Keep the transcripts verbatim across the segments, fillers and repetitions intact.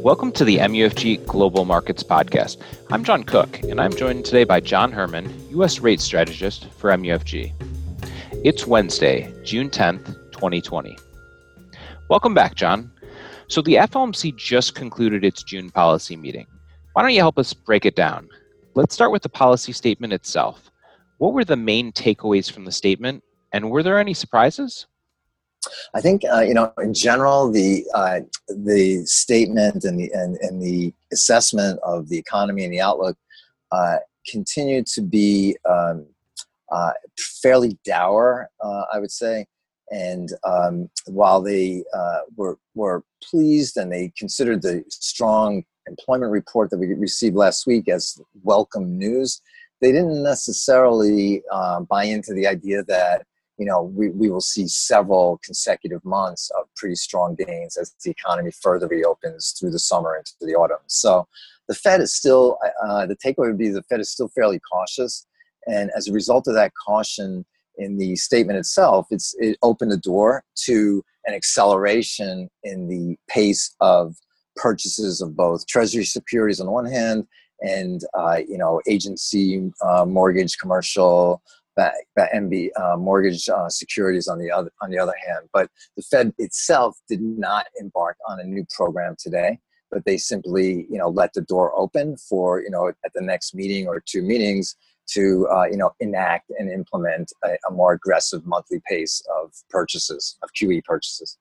Welcome to the M U F G Global Markets Podcast. I'm John Cook, and I'm joined today by John Herman, U S Rate Strategist for M U F G. It's Wednesday, June tenth, twenty twenty. Welcome back, John. So the F O M C just concluded its June policy meeting. Why don't you help us break it down? Let's start with the policy statement itself. What were the main takeaways from the statement, and were there any surprises? I think uh, you know, in general, the uh, the statement and the and, and the assessment of the economy and the outlook uh, continue to be um, uh, fairly dour, uh, I would say. And um, while they uh, were were pleased and they considered the strong employment report that we received last week as welcome news, they didn't necessarily uh, buy into the idea that, you know, we, we will see several consecutive months of pretty strong gains as the economy further reopens through the summer into the autumn. So the Fed is still, uh, the takeaway would be the Fed is still fairly cautious. And as a result of that caution in the statement itself, it's, it opened the door to an acceleration in the pace of purchases of both Treasury securities on the one hand and, uh, you know, agency uh, mortgage, commercial, M B uh, mortgage uh, securities on the other on the other hand. But the Fed itself did not embark on a new program today, but they simply, you know, let the door open for, you know, at the next meeting or two meetings to, uh, you know, enact and implement a, a more aggressive monthly pace of purchases, of Q E purchases.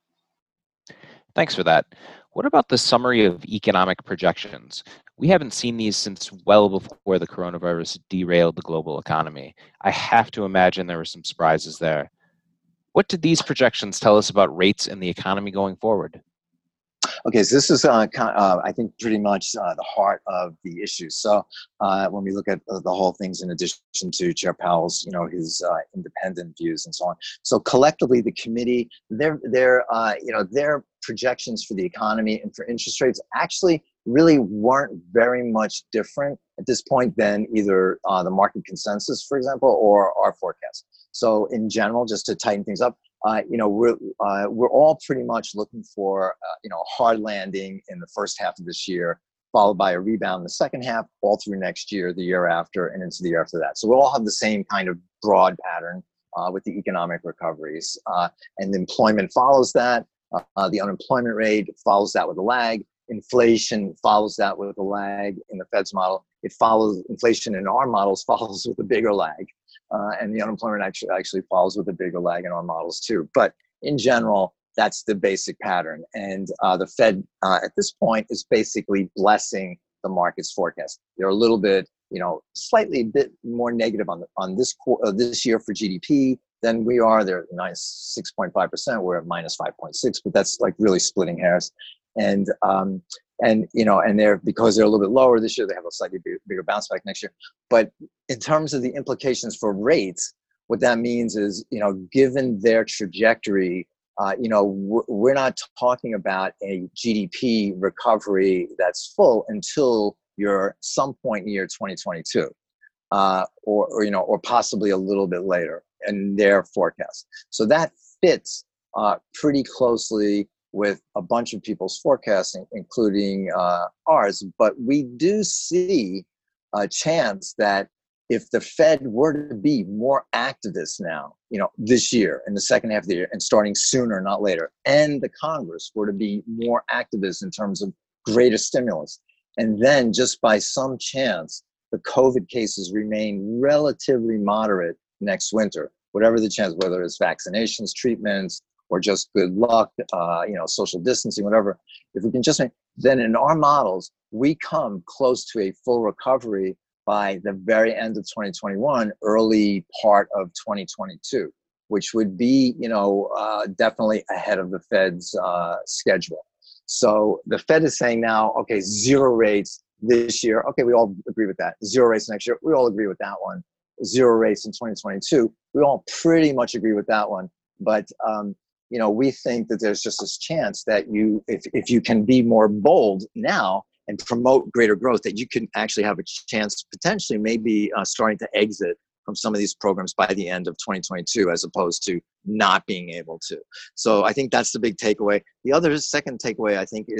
Thanks for that. What about the summary of economic projections? We haven't seen these since well before the coronavirus derailed the global economy. I have to imagine there were some surprises there. What did these projections tell us about rates and the economy going forward? Okay, so this is, uh, uh, I think, pretty much uh, the heart of the issue. So uh, when we look at the whole things, in addition to Chair Powell's, you know, his uh, independent views and so on. So collectively, the committee, their, their, uh, you know, their projections for the economy and for interest rates actually really weren't very much different at this point than either uh, the market consensus, for example, or our forecast. So in general, just to tighten things up, Uh, you know, we're uh, we're all pretty much looking for uh, you know, a hard landing in the first half of this year, followed by a rebound in the second half, all through next year, the year after, and into the year after that. So we all have the same kind of broad pattern uh, with the economic recoveries, uh, and the employment follows that. Uh, the unemployment rate follows that with a lag. Inflation follows that with a lag in the Fed's model. It follows inflation in our models follows with a bigger lag. Uh, and the unemployment actually actually follows with a bigger lag in our models too. But in general, that's the basic pattern. And uh, the Fed uh, at this point is basically blessing the market's forecast. They're a little bit, you know, slightly a bit more negative on the, on this uh, this year for G D P than we are. They're minus six point five percent. We're at minus five point six, but that's like really splitting hairs. And um, and you know, and they're, because they're a little bit lower this year, they have a slightly bigger, bigger bounce back next year. But in terms of the implications for rates, what that means is, you know, given their trajectory, uh, you know, we're not talking about a G D P recovery that's full until you're some point in year twenty twenty-two, uh, or, or you know, or possibly a little bit later in their forecast. So that fits uh, pretty closely with a bunch of people's forecasting, including uh, ours. But we do see a chance that if the Fed were to be more activist now, you know, this year, in the second half of the year, and starting sooner, not later, and the Congress were to be more activist in terms of greater stimulus, and then just by some chance, the COVID cases remain relatively moderate next winter, whatever the chance, whether it's vaccinations, treatments, or just good luck, uh, you know, social distancing, whatever. If we can just make, then in our models, we come close to a full recovery by the very end of twenty twenty-one, early part of twenty twenty-two, which would be, you know, uh, definitely ahead of the Fed's uh, schedule. So the Fed is saying now, okay, zero rates this year. Okay, we all agree with that. Zero rates next year. We all agree with that one. Zero rates in twenty twenty-two. We all pretty much agree with that one. But um, you know, we think that there's just this chance that you, if, if you can be more bold now and promote greater growth, that you can actually have a chance to potentially maybe uh, starting to exit from some of these programs by the end of twenty twenty-two, as opposed to not being able to. So I think that's the big takeaway. The other second takeaway, I think, is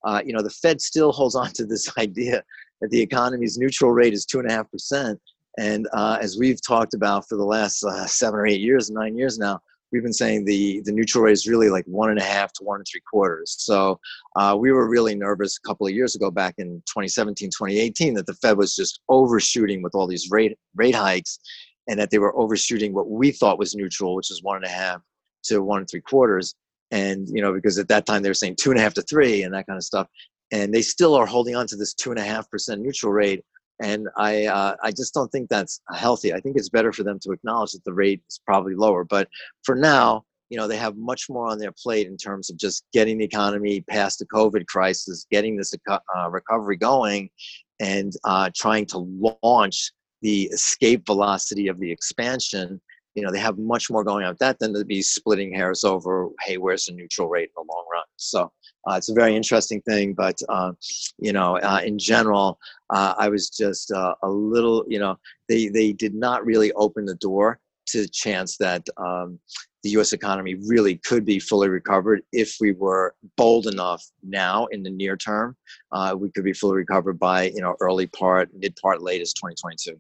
uh, you know, the Fed still holds on to this idea that the economy's neutral rate is two and a half percent. And uh, as we've talked about for the last uh, seven or eight years, nine years now, we've been saying the, the neutral rate is really like one and a half to one and three quarters. So uh, we were really nervous a couple of years ago, back in twenty seventeen, twenty eighteen, that the Fed was just overshooting with all these rate rate hikes, and that they were overshooting what we thought was neutral, which is one and a half to one and three quarters. And, you know, because at that time they were saying two and a half to three and that kind of stuff. And they still are holding on to this two and a half percent neutral rate. And I, uh, I just don't think that's healthy. I think it's better for them to acknowledge that the rate is probably lower. But for now, you know, they have much more on their plate in terms of just getting the economy past the COVID crisis, getting this uh, recovery going, and uh, trying to launch the escape velocity of the expansion. You know, they have much more going on with that than to be splitting hairs over, hey, where's the neutral rate in the long run? So uh, it's a very interesting thing. But, uh, you know, uh, in general, uh, I was just uh, a little, you know, they, they did not really open the door to the chance that um, the U S economy really could be fully recovered if we were bold enough now in the near term. Uh, we could be fully recovered by, you know, early part, mid part, latest twenty twenty-two.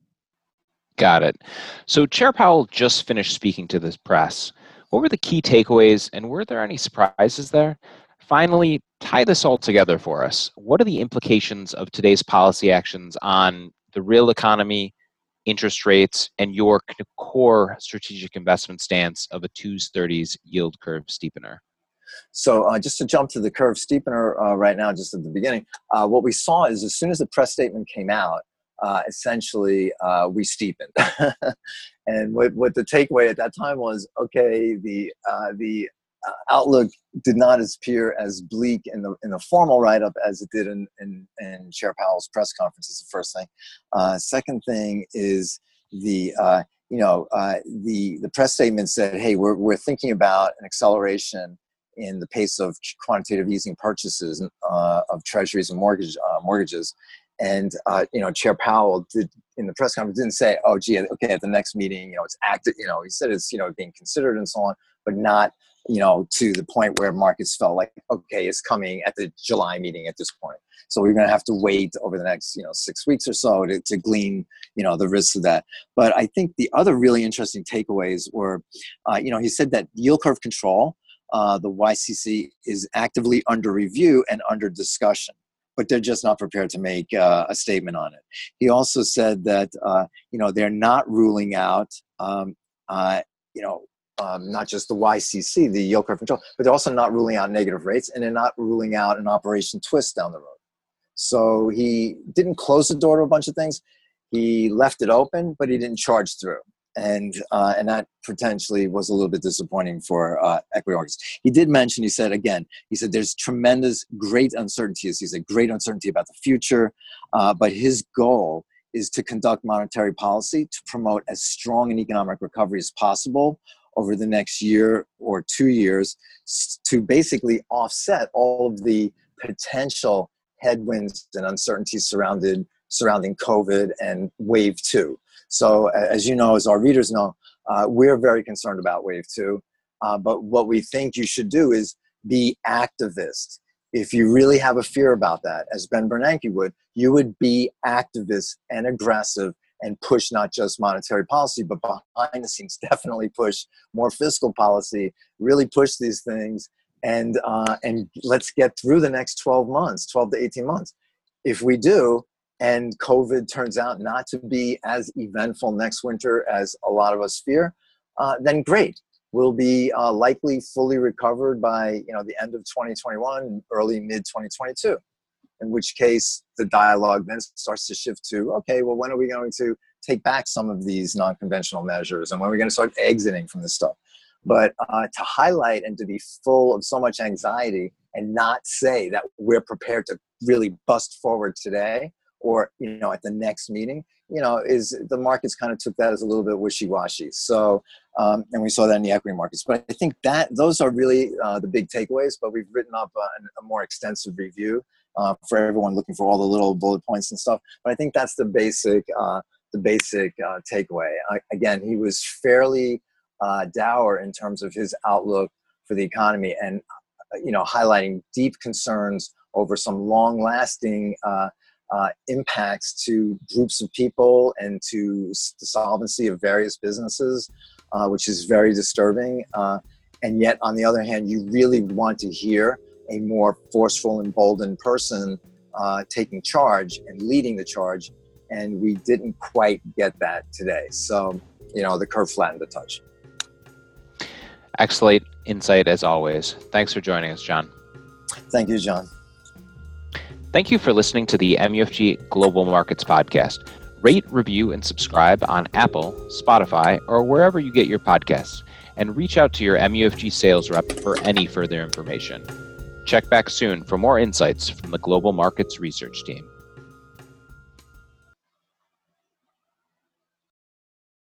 Got it. So Chair Powell just finished speaking to the press. What were the key takeaways, and were there any surprises there? Finally, tie this all together for us. What are the implications of today's policy actions on the real economy, interest rates, and your core strategic investment stance of a twos thirties yield curve steepener? So uh, just to jump to the curve steepener uh, right now, just at the beginning, uh, what we saw is as soon as the press statement came out, uh, essentially uh, we steepened. And what, what the takeaway at that time was, okay, the uh, the uh, outlook did not appear as bleak in the in the formal write-up as it did in, in, in Chair Powell's press conference, is the first thing. Uh, second thing is the, uh, you know, uh, the, the press statement said, hey, we're, we're thinking about an acceleration in the pace of quantitative easing purchases uh, of treasuries and mortgage uh, mortgages. And, uh, you know, Chair Powell did in the press conference didn't say, oh, gee, okay, at the next meeting, you know, it's active, you know, he said it's, you know, being considered and so on, but not, you know, to the point where markets felt like, okay, it's coming at the July meeting at this point. So we're going to have to wait over the next, you know, six weeks or so to, to glean, you know, the risks of that. But I think the other really interesting takeaways were, uh, you know, he said that yield curve control, uh, the Y C C, is actively under review and under discussion, but they're just not prepared to make uh, a statement on it. He also said that, uh, you know, they're not ruling out, um, uh, you know, um, not just the Y C C, the yield curve control, but they're also not ruling out negative rates, and they're not ruling out an Operation Twist down the road. So he didn't close the door to a bunch of things. He left it open, but he didn't charge through. And uh, and that potentially was a little bit disappointing for uh, equity markets. He did mention, he said, again, he said there's tremendous, great uncertainties. He said great uncertainty about the future, uh, but his goal is to conduct monetary policy to promote as strong an economic recovery as possible over the next year or two years to basically offset all of the potential headwinds and uncertainties surrounded, surrounding COVID and wave two. So as you know, as our readers know, uh, we're very concerned about wave two. Uh, but what we think you should do is be activist. If you really have a fear about that, as Ben Bernanke would, you would be activist and aggressive and push not just monetary policy, but behind the scenes, definitely push more fiscal policy, really push these things, and uh, and let's get through the next twelve months, twelve to eighteen months. If we do, and COVID turns out not to be as eventful next winter as a lot of us fear, uh, then great. We'll be uh, likely fully recovered by you know the end of twenty twenty-one, early mid twenty twenty-two. In which case, the dialogue then starts to shift to, okay, well, when are we going to take back some of these non-conventional measures, and when are we going to start exiting from this stuff? But uh, to highlight and to be full of so much anxiety and not say that we're prepared to really bust forward today or, you know, at the next meeting, you know, is the markets kind of took that as a little bit wishy-washy. So, um, and we saw that in the equity markets. But I think that those are really uh, the big takeaways, but we've written up a, a more extensive review uh, for everyone looking for all the little bullet points and stuff. But I think that's the basic, uh, the basic uh, takeaway. I, again, he was fairly uh, dour in terms of his outlook for the economy and, you know, highlighting deep concerns over some long-lasting uh, uh, impacts to groups of people and to the solvency of various businesses, uh, which is very disturbing. Uh, and yet, on the other hand, you really want to hear a more forceful, emboldened person uh, taking charge and leading the charge. And we didn't quite get that today. So, you know, the curve flattened a touch. Excellent insight as always. Thanks for joining us, John. Thank you, John. Thank you for listening to the M U F G Global Markets Podcast. Rate, review, and subscribe on Apple, Spotify, or wherever you get your podcasts. And reach out to your M U F G sales rep for any further information. Check back soon for more insights from the Global Markets Research Team.